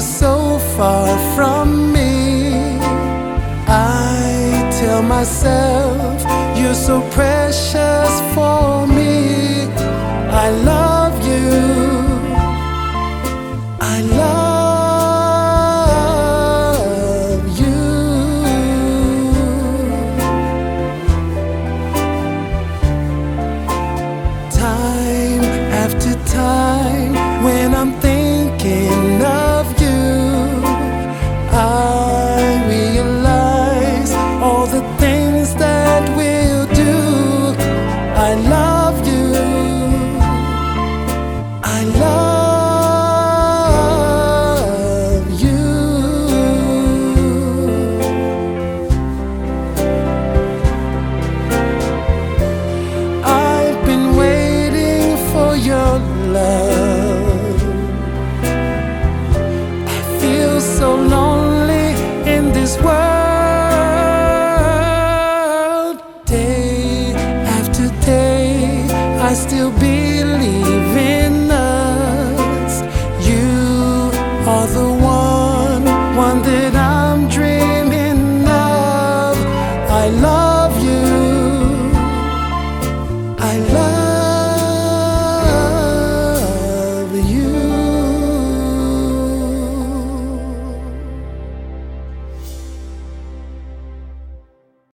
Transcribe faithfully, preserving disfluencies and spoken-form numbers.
so far from me. I tell myself you're so precious for me. I love you, I love you. Time after time, when I'm thinking of you, I realize all the things that we'll do. I love you, I love you. I've been waiting for your love. I feel so lonely in this world. Day after day, I still believe in us. You are the one, one that I'm dreaming of. I love you, I love you.